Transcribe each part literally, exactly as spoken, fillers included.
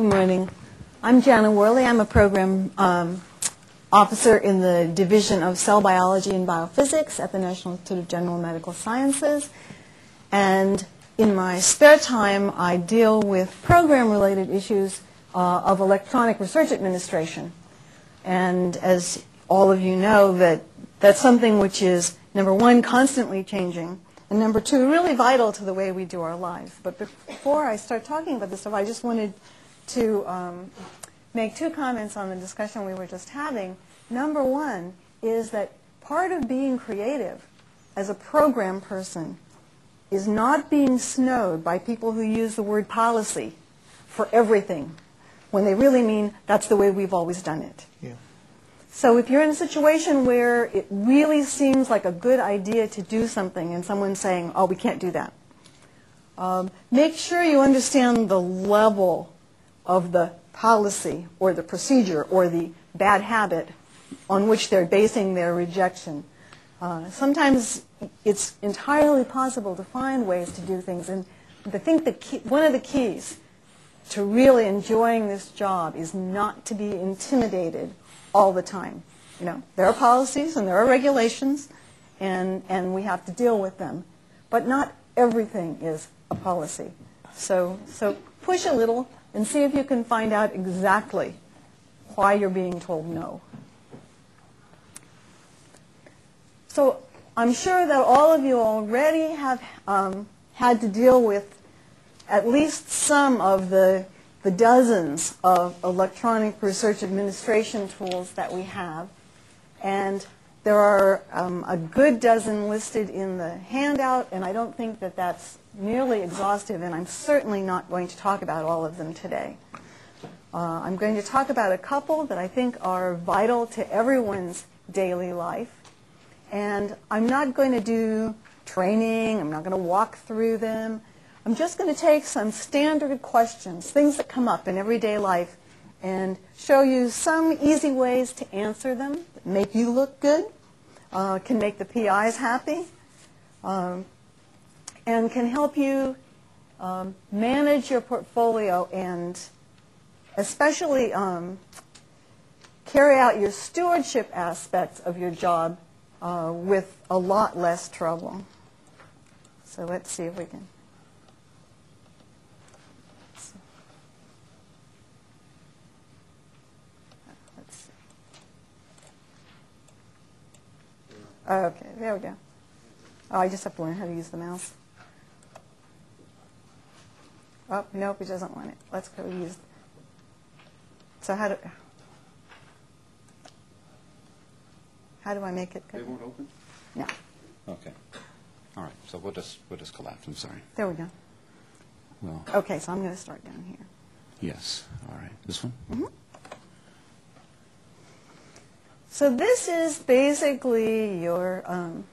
Good morning. I'm Jana Worley. I'm a program um, officer in the Division of Cell Biology and Biophysics at the National Institute of General Medical Sciences. And in my spare time, I deal with program-related issues uh, of electronic research administration. And as all of you know, that that's something which is, number one, constantly changing, and number two, really vital to the way we do our lives. But before I start talking about this stuff, I just wanted to um, make two comments on the discussion we were just having. Number one is that part of being creative as a program person is not being snowed by people who use the word policy for everything, when they really mean that's the way we've always done it. Yeah. So if you're in a situation where it really seems like a good idea to do something and someone's saying, oh, we can't do that, um, make sure you understand the level of the policy or the procedure or the bad habit on which they're basing their rejection. Uh, sometimes it's entirely possible to find ways to do things. And I think the key, one of the keys to really enjoying this job is not to be intimidated all the time. You know, there are policies and there are regulations, and, and we have to deal with them. But not everything is a policy. So, so push a little and see if you can find out exactly why you're being told no. So I'm sure that all of you already have um, had to deal with at least some of the, the dozens of electronic research administration tools that we have. And there are um, a good dozen listed in the handout, and I don't think that that's nearly exhaustive, and I'm certainly not going to talk about all of them today. Uh, I'm going to talk about a couple that I think are vital to everyone's daily life. And I'm not going to do training. I'm not going to walk through them. I'm just going to take some standard questions, things that come up in everyday life, and show you some easy ways to answer them that make you look good, uh, can make the P Is happy, um, and can help you um, manage your portfolio and especially um, carry out your stewardship aspects of your job uh, with a lot less trouble. So let's see if we can. Let's see. Okay, there we go. Oh, I just have to learn how to use the mouse. Oh, nope, it doesn't want it. Let's go use. So how do how do I make it good? They won't open? No. Okay. All right. So we'll just we'll just collapse. I'm sorry. There we go. Well. Okay, so I'm going to start down here. Yes. All right. This one? Mm-hmm. So this is basically your um,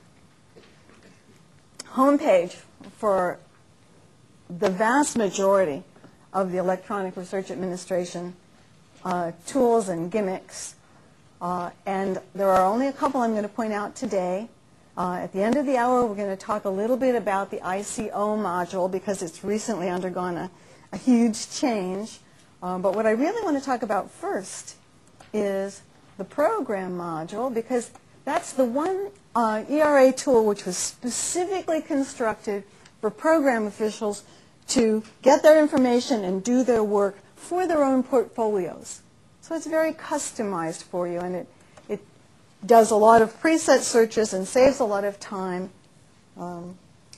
homepage for the vast majority of the electronic research administration uh, tools and gimmicks. Uh, and there are only a couple I'm going to point out today. Uh, at the end of the hour, we're going to talk a little bit about the I C O module because it's recently undergone a, a huge change. Um, but what I really want to talk about first is the program module, because that's the one uh, E R A tool which was specifically constructed for program officials to get their information and do their work for their own portfolios. So it's very customized for you, and it, it does a lot of preset searches and saves a lot of time. Um,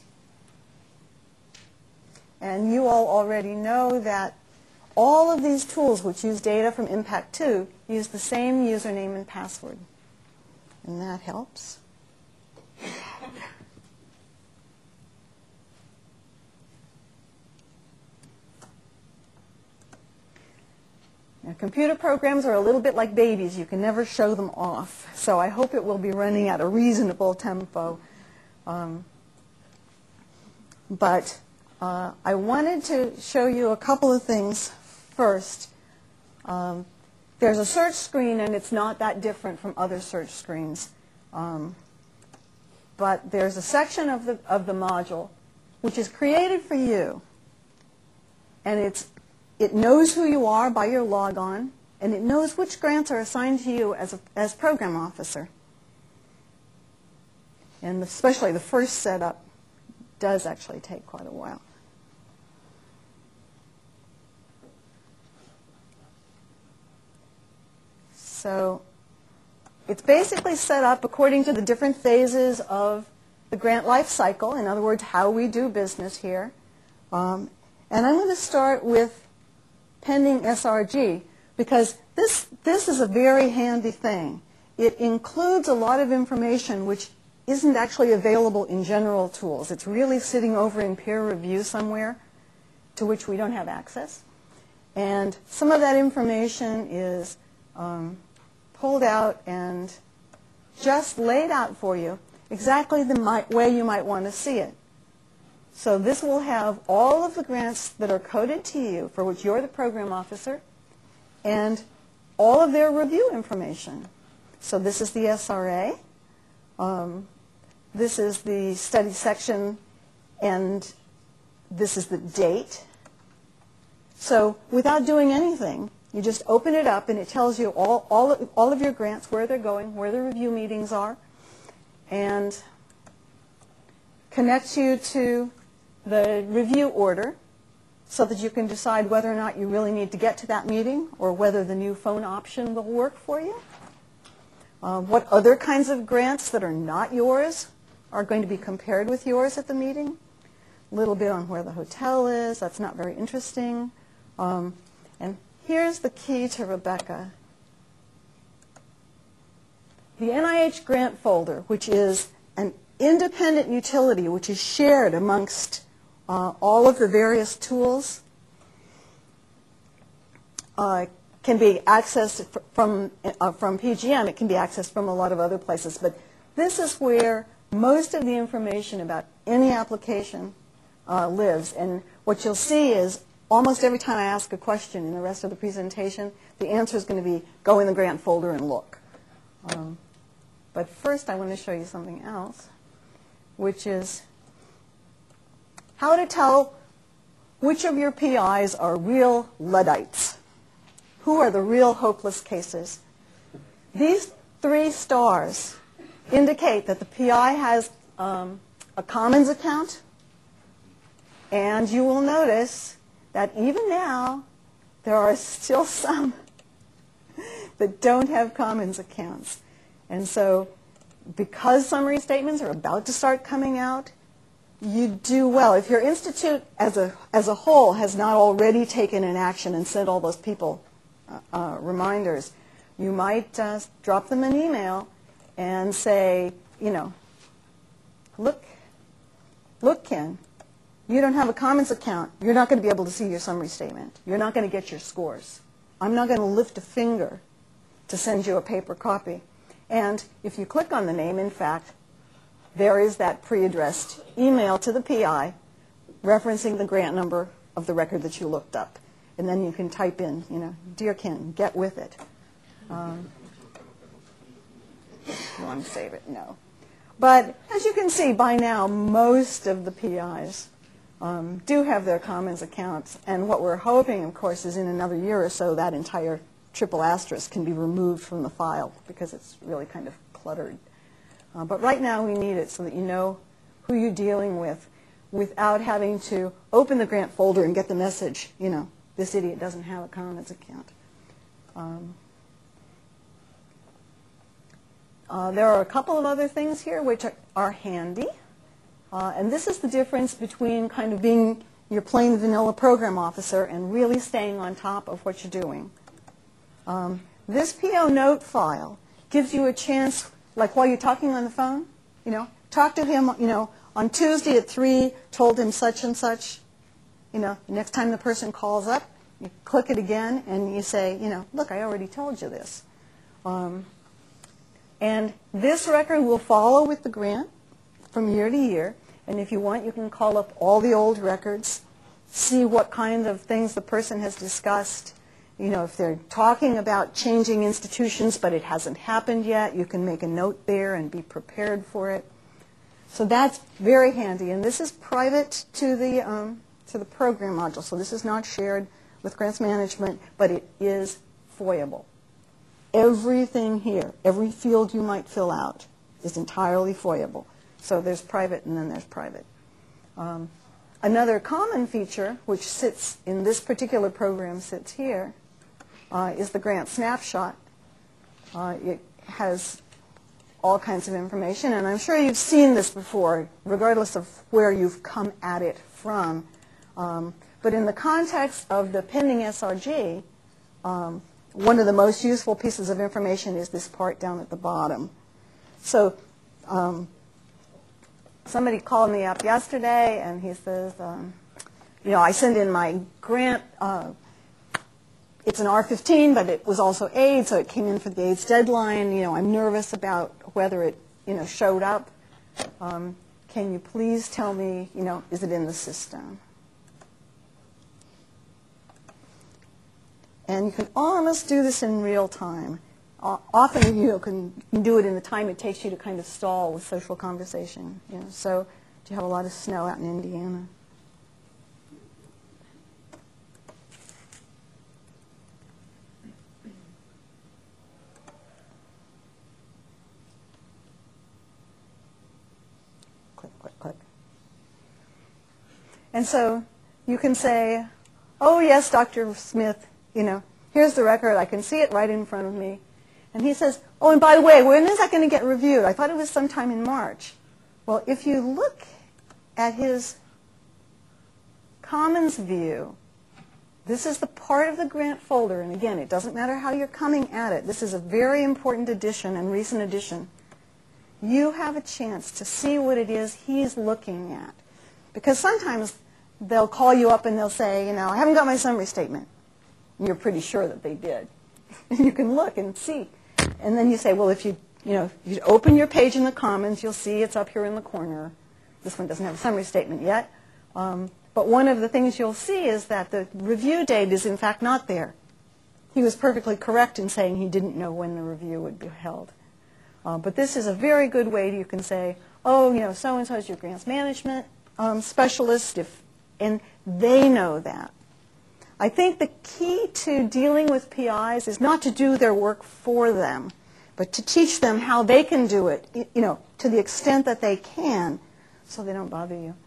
and you all already know that all of these tools which use data from Impact two use the same username and password. And that helps. Now, computer programs are a little bit like babies. You can never show them off. So I hope it will be running at a reasonable tempo. Um, but uh, I wanted to show you a couple of things first. Um, there's a search screen, and it's not that different from other search screens. Um, but there's a section of the, of the module which is created for you, and it's it knows who you are by your logon, and it knows which grants are assigned to you as a as program officer. And especially the first setup does actually take quite a while. So it's basically set up according to the different phases of the grant life cycle, in other words, how we do business here. Um, and I'm going to start with pending S R G, because this, this is a very handy thing. It includes a lot of information which isn't actually available in general tools. It's really sitting over in peer review somewhere to which we don't have access. And some of that information is um, pulled out and just laid out for you exactly the might, way you might want to see it. So this will have all of the grants that are coded to you for which you're the program officer and all of their review information. So this is the S R A. Um, this is the study section, and this is the date. So without doing anything, you just open it up and it tells you all, all, of, all of your grants, where they're going, where the review meetings are, and connects you to the review order so that you can decide whether or not you really need to get to that meeting or whether the new phone option will work for you. Uh, what other kinds of grants that are not yours are going to be compared with yours at the meeting. A little bit on where the hotel is. That's not very interesting. Um, and here's the key to Rebecca. The N I H grant folder, which is an independent utility which is shared amongst uh, all of the various tools, uh, can be accessed from, uh, from P G M. It can be accessed from a lot of other places. But this is where most of the information about any application uh, lives. And what you'll see is almost every time I ask a question in the rest of the presentation, the answer is going to be go in the grant folder and look. Um, but first I want to show you something else, which is how to tell which of your P Is are real Luddites. Who are the real hopeless cases? These three stars indicate that the P I has um, a Commons account, and you will notice that even now there are still some that don't have Commons accounts. And so because summary statements are about to start coming out, you do well. If your institute as a, as a whole has not already taken an action and sent all those people uh, uh, reminders, you might uh, drop them an email and say, you know, look, look, Ken, you don't have a Commons account. You're not going to be able to see your summary statement. You're not going to get your scores. I'm not going to lift a finger to send you a paper copy. And if you click on the name, in fact, there is that pre-addressed email to the P I referencing the grant number of the record that you looked up. And then you can type in, you know, dear Ken, get with it. Um, you want to save it? No. But as you can see, by now, most of the P Is um, do have their Commons accounts. And what we're hoping, of course, is in another year or so, that entire triple asterisk can be removed from the file because it's really kind of cluttered. Uh, but right now, we need it so that you know who you're dealing with without having to open the grant folder and get the message, you know, this idiot doesn't have a Commons account. Um, Uh, there are a couple of other things here which are, are handy. Uh, and this is the difference between kind of being your plain vanilla program officer and really staying on top of what you're doing. Um, this P O note file gives you a chance, like while you're talking on the phone, you know, talk to him, you know, on Tuesday at three, told him such and such. You know, next time the person calls up, you click it again and you say, you know, look, I already told you this. Um, And this record will follow with the grant from year to year. And if you want, you can call up all the old records, see what kind of things the person has discussed. You know, if they're talking about changing institutions, but it hasn't happened yet, you can make a note there and be prepared for it. So that's very handy. And this is private to the, um, to the program module. So this is not shared with grants management, but it is FOIA-able. Everything here, every field you might fill out is entirely FOIA-able. So there's private and then there's private. Um, another common feature, which sits in this particular program, sits here, uh, is the grant snapshot. Uh, it has all kinds of information, and I'm sure you've seen this before, regardless of where you've come at it from. Um, but in the context of the pending S R G, um, one of the most useful pieces of information is this part down at the bottom. So um, somebody called me up yesterday, and he says, um, you know, I send in my grant. Uh, it's an R fifteen, but it was also AIDS, so it came in for the AIDS deadline. You know, I'm nervous about whether it, you know, showed up. Um, can you please tell me, you know, is it in the system? And you can almost do this in real time. Uh, often you know, can, can do it in the time it takes you to kind of stall with social conversation. You know, so do you have a lot of snow out in Indiana? Click, click, click. And so you can say, oh, yes, Doctor Smith, you know, here's the record. I can see it right in front of me. And he says, oh, and by the way, when is that going to get reviewed? I thought it was sometime in March. Well, if you look at his Commons view, this is the part of the grant folder. And again, it doesn't matter how you're coming at it. This is a very important addition and recent addition. You have a chance to see what it is he's looking at. Because sometimes they'll call you up and they'll say, you know, I haven't got my summary statement. And you're pretty sure that they did. You can look and see. And then you say, well, if you, you know, if you open your page in the Commons, you'll see it's up here in the corner. This one doesn't have a summary statement yet. Um, but one of the things you'll see is that the review date is in fact not there. He was perfectly correct in saying he didn't know when the review would be held. Uh, but this is a very good way you can say, oh, you know, so-and-so is your grants management um, specialist, if, and they know that. I think the key to dealing with P Is is not to do their work for them, but to teach them how they can do it, you know, to the extent that they can, so they don't bother you.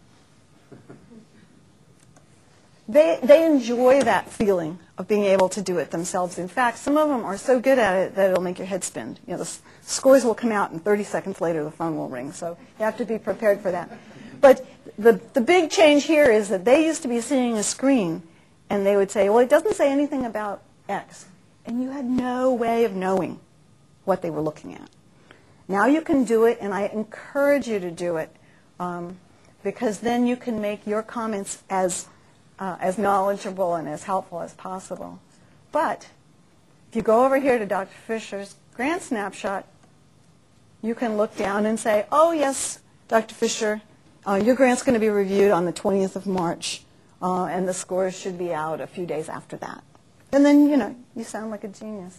They, they enjoy that feeling of being able to do it themselves. In fact, some of them are so good at it that it'll make your head spin. You know, the scores will come out, and thirty seconds later the phone will ring. So you have to be prepared for that. But the, the big change here is that they used to be seeing a screen, and they would say, well, it doesn't say anything about X. And you had no way of knowing what they were looking at. Now you can do it, and I encourage you to do it, um, because then you can make your comments as, uh, as knowledgeable and as helpful as possible. But if you go over here to Doctor Fisher's grant snapshot, you can look down and say, oh, yes, Doctor Fisher, uh, your grant's going to be reviewed on the twentieth of March. Uh, and the scores should be out a few days after that. And then, you know, you sound like a genius.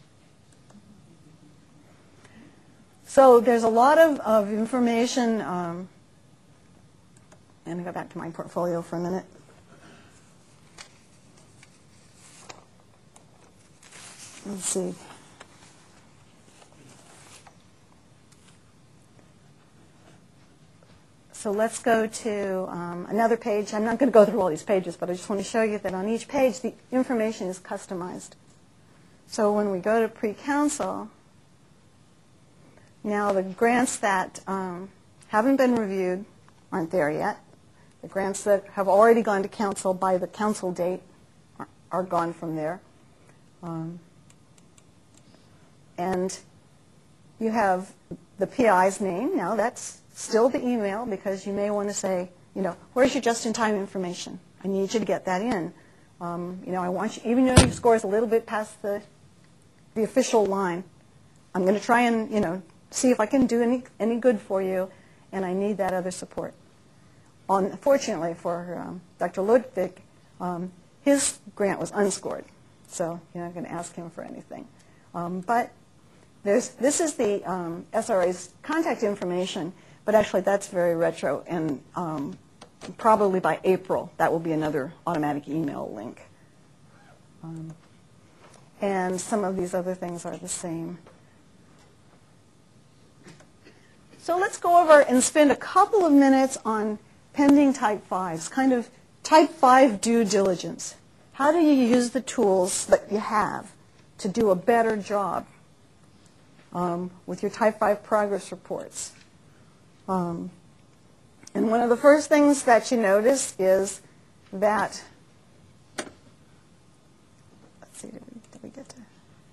So there's a lot of, of information. Um, let me go back to my portfolio for a minute. Let's see. So let's go to um, another page. I'm not going to go through all these pages, but I just want to show you that on each page the information is customized. So when we go to pre-council, now the grants that um, haven't been reviewed aren't there yet. The grants that have already gone to council by the council date are, are gone from there. Um, and you have the P I's name. Now that's still the email, because you may want to say, you know, where's your just-in-time information? I need you to get that in. Um, you know, I want you, even though your score is a little bit past the the official line, I'm going to try and, you know, see if I can do any any good for you, and I need that other support. Unfortunately for um, Doctor Ludwig, um, his grant was unscored, so you're not going to ask him for anything. Um, but there's this is the um, S R A's contact information. But actually, that's very retro, and um, probably by April, that will be another automatic email link. Um, and some of these other things are the same. So let's go over and spend a couple of minutes on pending type fives, kind of type five due diligence. How do you use the tools that you have to do a better job um, with your type five progress reports? Um, and one of the first things that you notice is that, let's see, did we, did we get to?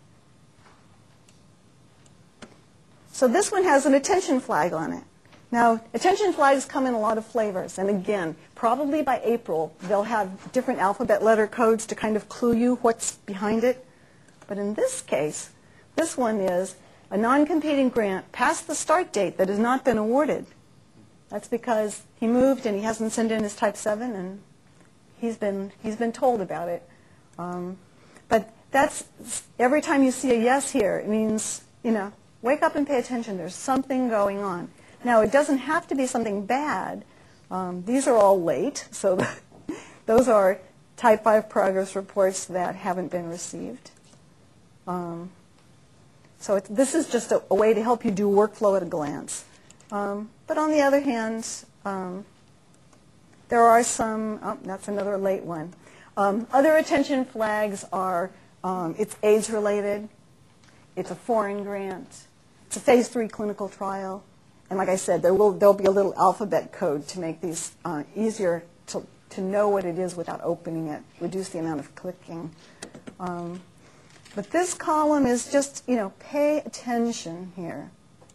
So this one has an attention flag on it. Now, attention flags come in a lot of flavors. And again, probably by April, they'll have different alphabet letter codes to kind of clue you what's behind it. But in this case, this one is a non-competing grant past the start date that has not been awarded. That's because he moved and he hasn't sent in his type seven, and he's been, he's been told about it. Um, but that's, every time you see a yes here, it means, you know, wake up and pay attention. There's something going on. Now, it doesn't have to be something bad. Um, these are all late, so those are type five progress reports that haven't been received. Um, so it, this is just a, a way to help you do workflow at a glance. Um, but on the other hand, um, there are some, oh, that's another late one. Um, other attention flags are, um, it's AIDS related, it's a foreign grant, it's a phase three clinical trial. And like I said, there will there'll be a little alphabet code to make these uh, easier to, to know what it is without opening it, reduce the amount of clicking. Um, but this column is just, you know, pay attention here.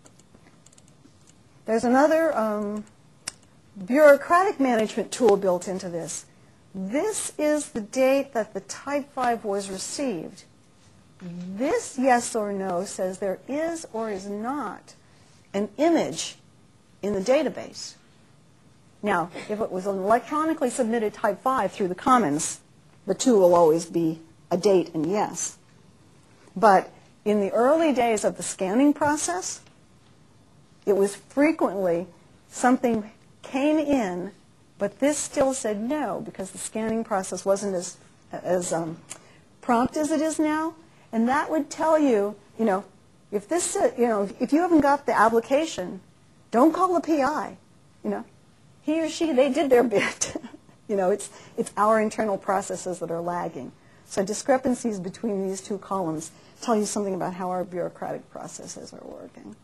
There's another um, bureaucratic management tool built into this. This is the date that the type five was received. This yes or no says there is or is not an image in the database. Now, if it was an electronically submitted type five through the Commons, the two will always be a date and yes. But in the early days of the scanning process, it was frequently something came in, but this still said no because the scanning process wasn't as, as um, prompt as it is now. And that would tell you, you know, if this, uh, you know, if you haven't got the application, don't call the P I. You know, he or she, they did their bit. You know, it's it's our internal processes that are lagging. So discrepancies between these two columns tell you something about how our bureaucratic processes are working.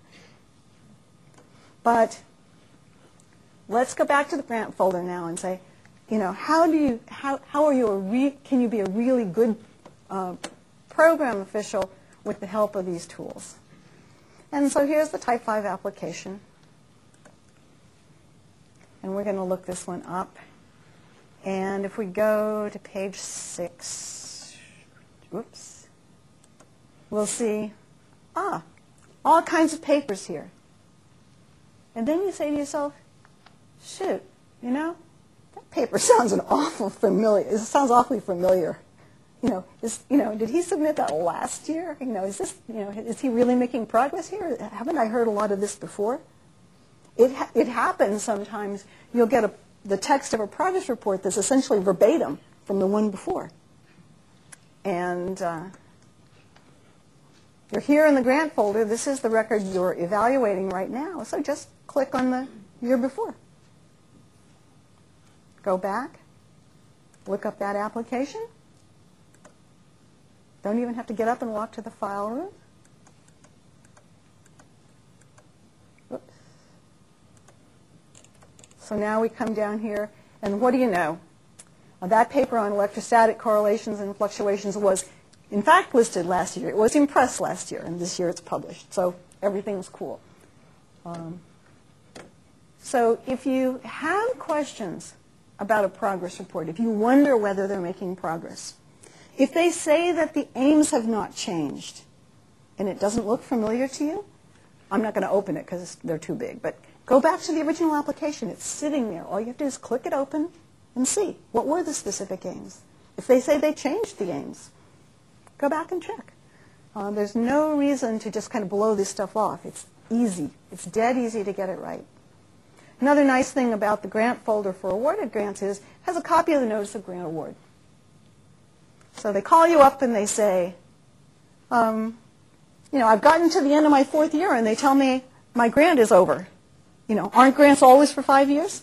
But let's go back to the grant folder now and say, you know, how do you, how how are you a re, can you be a really good uh, program official with the help of these tools? And so here's the type five application. And we're going to look this one up. And if we go to page six, whoops, we'll see, ah, all kinds of papers here. And then you say to yourself, shoot, you know, that paper sounds an awful familiar. It sounds awfully familiar. You know, is, you know, did he submit that last year? You know, is this, you know, is he really making progress here? Haven't I heard a lot of this before? It ha it happens sometimes. You'll get a, the text of a progress report that's essentially verbatim from the one before. And uh, you're here in the grant folder. This is the record you're evaluating right now. So just click on the year before. Go back, look up that application. Don't even have to get up and walk to the file room. Oops. So now we come down here, and what do you know? Uh, that paper on electrostatic correlations and fluctuations was, in fact, listed last year. It was in press last year, and this year it's published. So everything's cool. Um, so if you have questions about a progress report, if you wonder whether they're making progress, if they say that the aims have not changed and it doesn't look familiar to you, I'm not going to open it because they're too big, but go back to the original application. It's sitting there. All you have to do is click it open and see what were the specific aims. If they say they changed the aims, go back and check. Uh, there's no reason to just kind of blow this stuff off. It's easy. It's dead easy to get it right. Another nice thing about the grant folder for awarded grants is it has a copy of the Notice of Grant Award. So they call you up and they say, um, you know, I've gotten to the end of my fourth year and they tell me my grant is over. You know, aren't grants always for five years?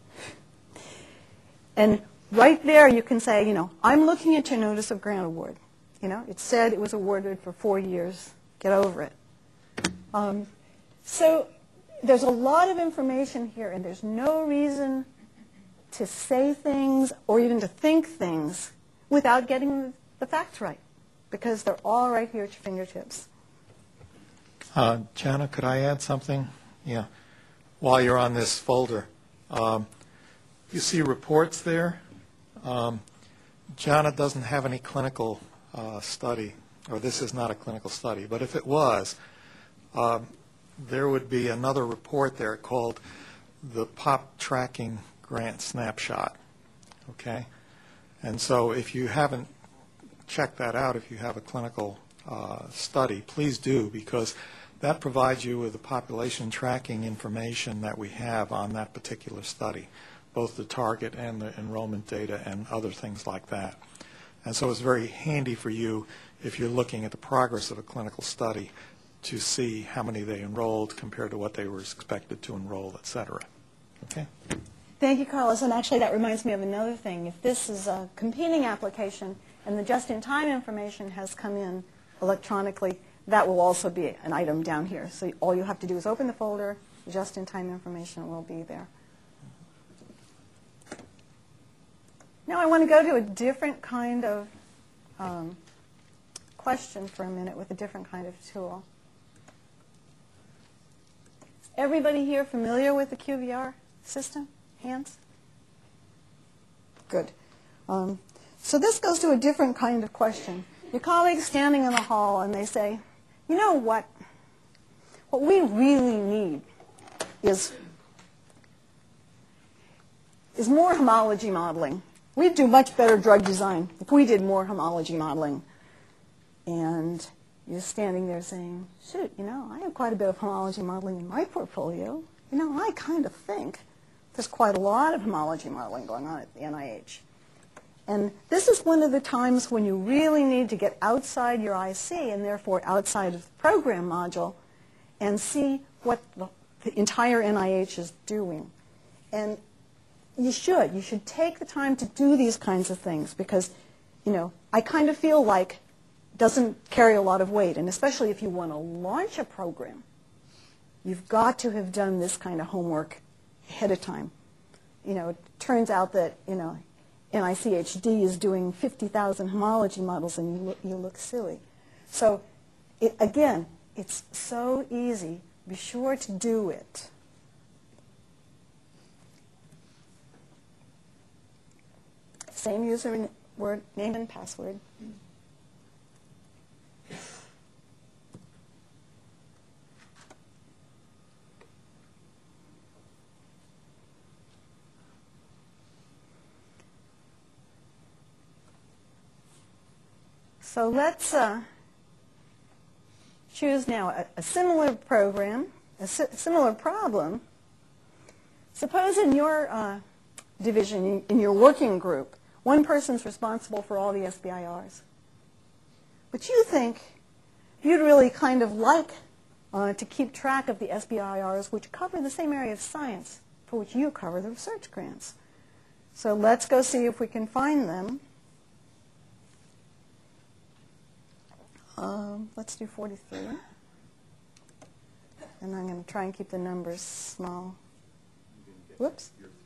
And right there you can say, you know, I'm looking at your notice of grant award. You know, it said it was awarded for four years. Get over it. Um, so there's a lot of information here, and there's no reason to say things or even to think things without getting the facts right, because they're all right here at your fingertips. Uh, Jana, could I add something? Yeah. While you're on this folder, um, you see reports there. Um, Jana doesn't have any clinical uh, study, or this is not a clinical study, but if it was, um, there would be another report there called the POP Tracking Grant Snapshot. Okay? And so if you haven't checked that out, if you have a clinical uh, study, please do, because that provides you with the population tracking information that we have on that particular study, both the target and the enrollment data and other things like that. And so it's very handy for you if you're looking at the progress of a clinical study to see how many they enrolled compared to what they were expected to enroll, et cetera. Okay? Thank you, Carlos. And actually, that reminds me of another thing. If this is a competing application and the just-in-time information has come in electronically, that will also be an item down here. So all you have to do is open the folder, the just-in-time information will be there. Now I want to go to a different kind of um, question for a minute with a different kind of tool. Is everybody here familiar with the Q V R system? Hands? Good. Um, so this goes to a different kind of question. Your colleagues standing in the hall and they say, you know what? What we really need is, is more homology modeling. We'd do much better drug design if we did more homology modeling. And you're standing there saying, shoot, you know, I have quite a bit of homology modeling in my portfolio. You know, I kind of think there's quite a lot of homology modeling going on at the N I H. And this is one of the times when you really need to get outside your I C and therefore outside of the program module and see what the, the entire N I H is doing. And you should. You should take the time to do these kinds of things because, you know, I kind of feel like it doesn't carry a lot of weight. And especially if you want to launch a program, you've got to have done this kind of homework ahead of time. You know, it turns out that, you know, N I C H D is doing fifty thousand homology models and you look, you look silly. So, it, again, it's so easy. Be sure to do it. Same user word, name and password. So let's uh, choose now a, a similar program, a si similar problem. Suppose in your uh, division, in, in your working group, one person's responsible for all the S B I Rs. But you think you'd really kind of like uh, to keep track of the S B I Rs which cover the same area of science for which you cover the research grants. So let's go see if we can find them. Um, let's do forty-three. And I'm going to try and keep the numbers small. Whoops.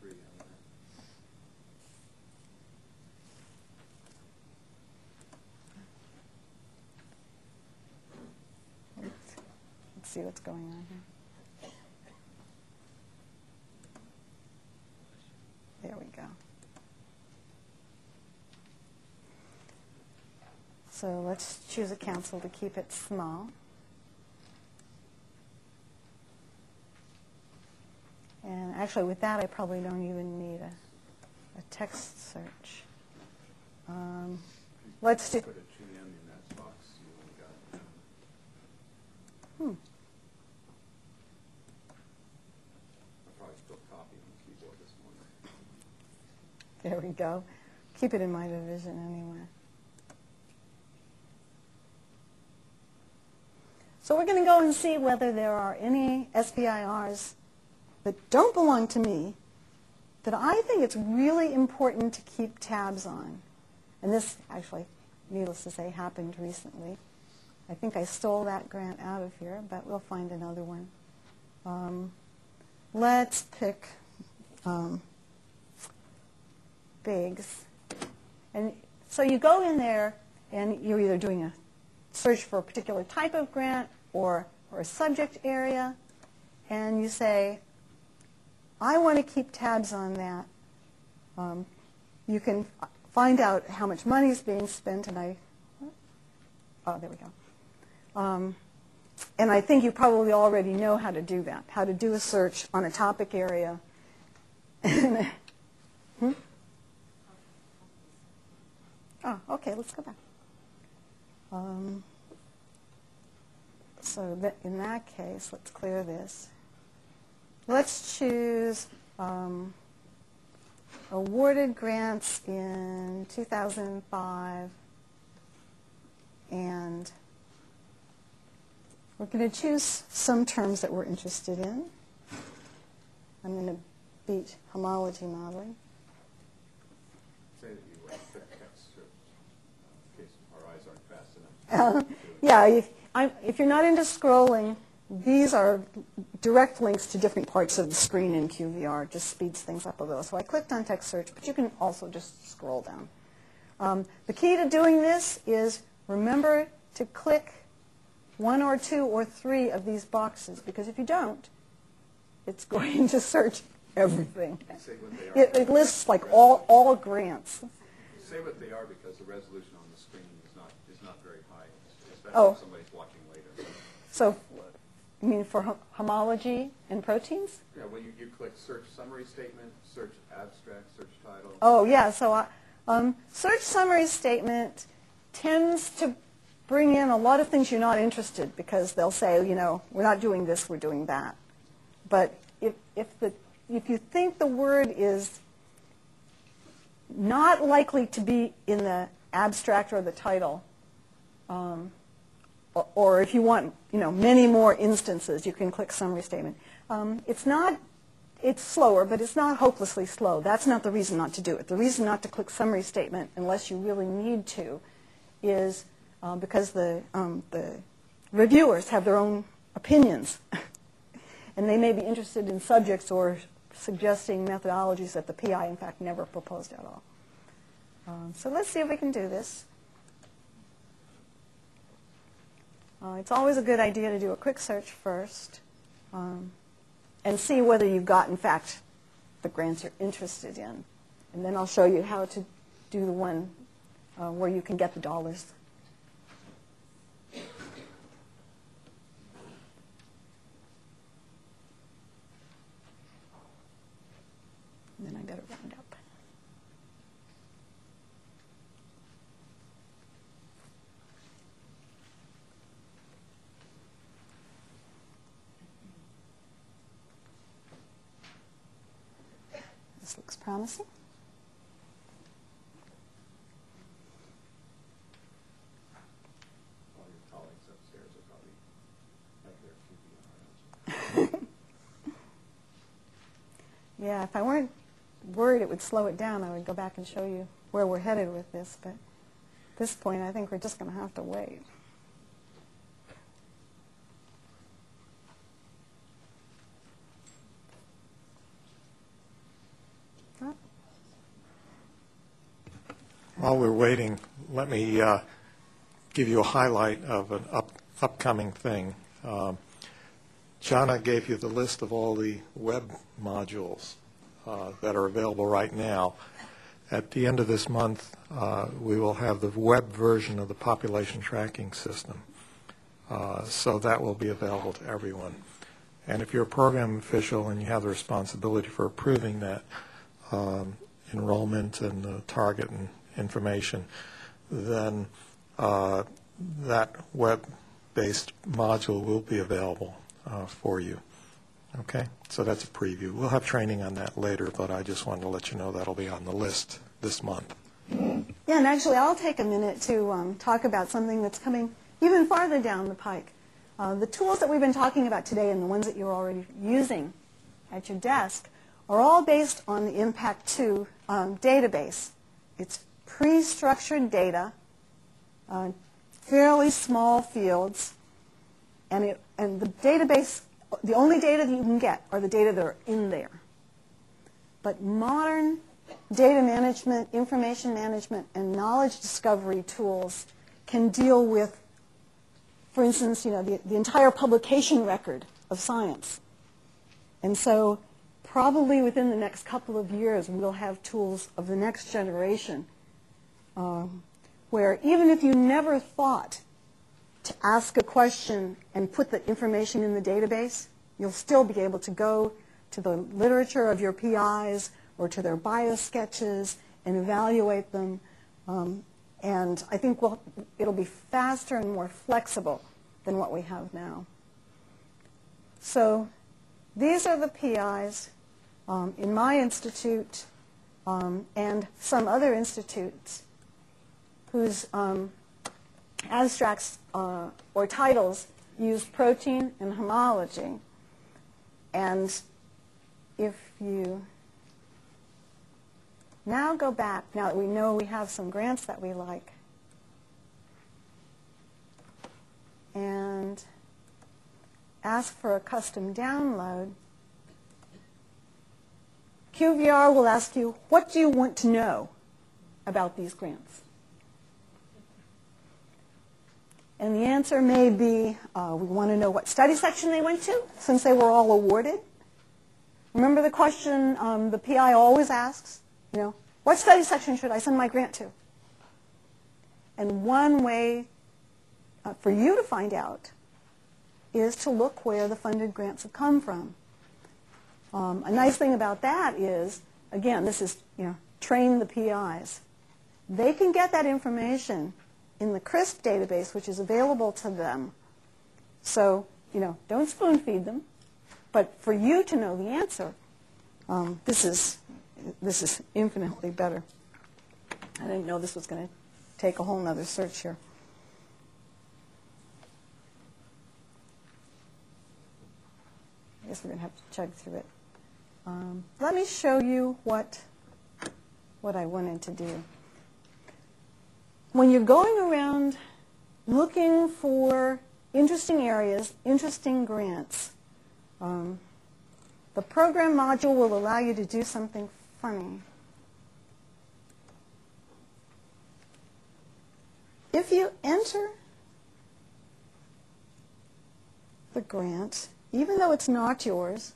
Let's see what's going on here. There we go. So let's choose a council to keep it small. And actually with that I probably don't even need a, a text search. Um, let's do... Hmm. There we go. Keep it in my division anyway. So we're going to go and see whether there are any S B I Rs that don't belong to me that I think it's really important to keep tabs on. And this actually, needless to say, happened recently. I think I stole that grant out of here, but we'll find another one. Um, let's pick um, Biggs. And so you go in there, and you're either doing a search for a particular type of grant or, or a subject area, and you say, I want to keep tabs on that. Um, you can find out how much money is being spent, and I, oh, there we go. Um, and I think you probably already know how to do that, how to do a search on a topic area. hmm? Oh, okay, let's go back. Um, so that in that case, let's clear this. Let's choose um, awarded grants in two thousand five, and we're going to choose some terms that we're interested in. I'm going to beat homology modeling. Say that you want to text search in case our eyes aren't fast enough. Uh, yeah, if, I, if you're not into scrolling, these are direct links to different parts of the screen in Q V R. It just speeds things up a little. So I clicked on text search, but you can also just scroll down. Um, the key to doing this is remember to click one or two or three of these boxes, because if you don't, it's going to search everything. Say what they are. It, it lists like all, all grants. Say what they are because the resolution on the screen is not is not very high, especially Oh. if somebody's watching later. So, you mean for hom- homology and proteins? Yeah, well, you, you click search summary statement, search abstract, search title. Oh, yeah. So I, um, search summary statement tends to bring in a lot of things you're not interested, because they'll say, you know, we're not doing this, we're doing that. But if, if, the, if you think the word is not likely to be in the abstract or the title, um, or, or if you want, you know, many more instances, you can click summary statement. Um, it's not, it's slower, but it's not hopelessly slow. That's not the reason not to do it. The reason not to click summary statement, unless you really need to, is uh, because the, um, the reviewers have their own opinions. And they may be interested in subjects or suggesting methodologies that the P I, in fact, never proposed at all. Um, so let's see if we can do this. Uh, it's always a good idea to do a quick search first um, and see whether you've got, in fact, the grants you're interested in. And then I'll show you how to do the one uh, where you can get the dollars. And then I better round up. This looks promising. All your colleagues upstairs are probably have their Q B R. Yeah, if I weren't worried it would slow it down, I would go back and show you where we're headed with this. But at this point, I think we're just going to have to wait. Huh? While we're waiting, let me uh, give you a highlight of an up, upcoming thing. Um, Jana gave you the list of all the web modules uh, that are available right now. At the end of this month, uh, we will have the web version of the population tracking system. Uh, so that will be available to everyone. And if you're a program official and you have the responsibility for approving that um, enrollment and the target and information, then uh, that web-based module will be available uh, for you. Okay, so that's a preview. We'll have training on that later, but I just wanted to let you know that'll be on the list this month. Yeah, and actually I'll take a minute to um, talk about something that's coming even farther down the pike. Uh, the tools that we've been talking about today and the ones that you're already using at your desk are all based on the Impact two um, database. It's pre-structured data, uh, fairly small fields, and, it, and the database, the only data that you can get are the data that are in there. But modern data management, information management, and knowledge discovery tools can deal with, for instance, you know, the, the entire publication record of science. And so probably within the next couple of years, we'll have tools of the next generation um, where even if you never thought to ask a question and put the information in the database, you'll still be able to go to the literature of your P Is or to their biosketches and evaluate them. Um, and I think we'll, it'll be faster and more flexible than what we have now. So these are the P Is um, in my institute um, and some other institutes whose um, abstracts uh, or titles use protein and homology. And if you now go back, now that we know we have some grants that we like, and ask for a custom download, Q V R will ask you, what do you want to know about these grants? And the answer may be, uh, we want to know what study section they went to, since they were all awarded. Remember the question um, the P I always asks, you know, what study section should I send my grant to? And one way uh, for you to find out is to look where the funded grants have come from. Um, a nice thing about that is, again, this is, you know, train the P Is. They can get that information in the CRISP database, which is available to them. So, you know, don't spoon feed them. But for you to know the answer, um, this is this is infinitely better. I didn't know this was going to take a whole nother search here. I guess we're going to have to chug through it. Um, let me show you what what I wanted to do. When you're going around looking for interesting areas, interesting grants, um, the program module will allow you to do something funny. If you enter the grant, even though it's not yours,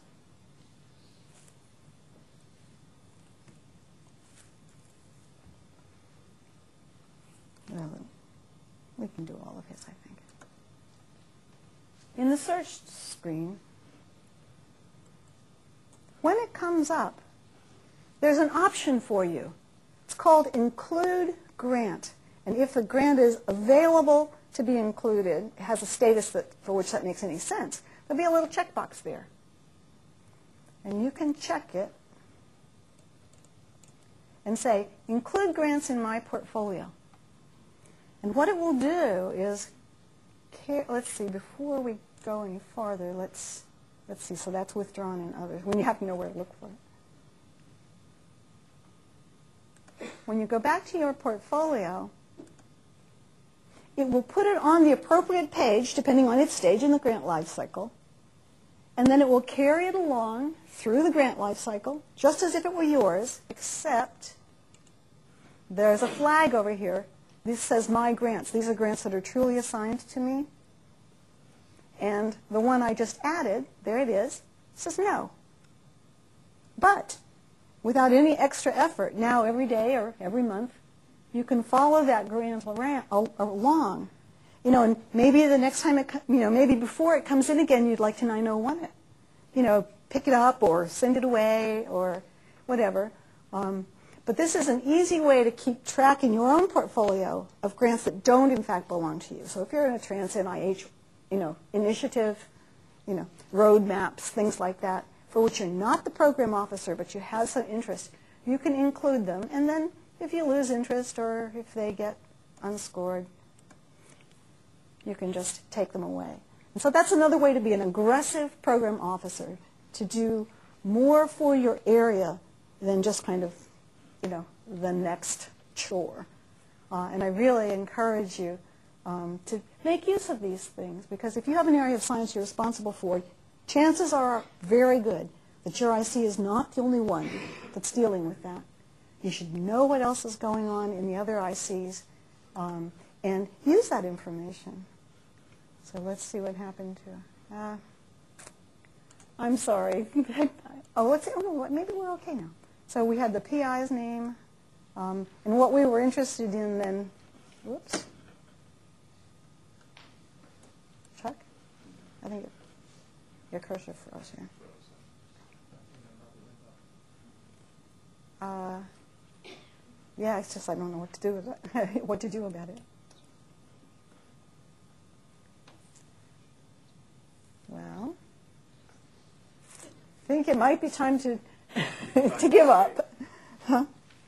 well, we can do all of his, I think. In the search screen, when it comes up, there's an option for you. It's called Include Grant. And if the grant is available to be included, it has a status that, for which that makes any sense, there'll be a little checkbox there. And you can check it and say, include grants in my portfolio. And what it will do is, let's see, before we go any farther, let's, let's see, so that's withdrawn in others, when you have to know where to look for it. When you go back to your portfolio, it will put it on the appropriate page, depending on its stage in the grant life cycle, and then it will carry it along through the grant life cycle, just as if it were yours, except there's a flag over here. This says My Grants. These are grants that are truly assigned to me. And the one I just added, there it is, says no. But without any extra effort, now every day or every month, you can follow that grant along. You know, and maybe the next time it, you know, maybe before it comes in again, you'd like to nine oh one it. You know, pick it up or send it away or whatever. Um, but this is an easy way to keep track in your own portfolio of grants that don't, in fact, belong to you. So if you're in a trans N I H, you know, initiative, you know, roadmaps, things like that, for which you're not the program officer, but you have some interest, you can include them. And then if you lose interest or if they get unscored, you can just take them away. And so that's another way to be an aggressive program officer, to do more for your area than just kind of, you know, the next chore. Uh, and I really encourage you um, to make use of these things, because if you have an area of science you're responsible for, chances are very good that your I C is not the only one that's dealing with that. You should know what else is going on in the other I Cs um, and use that information. So let's see what happened to, uh, I'm sorry. oh, let's see, oh, no, maybe we're okay now. So we had the P I's name, um, and what we were interested in then, whoops. Chuck? I think it, your cursor froze here. Uh, yeah, it's just I don't know what to do with it, what to do about it. Well, I think it might be time to to give up. Huh?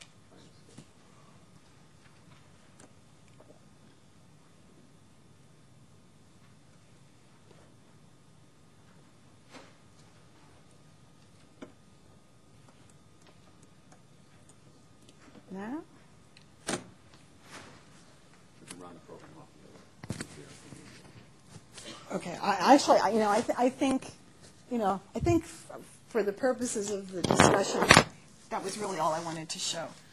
Now? Okay. I, actually, I, you know, I, th I think, you know, I think f for the purposes of the discussion, that was really all I wanted to show.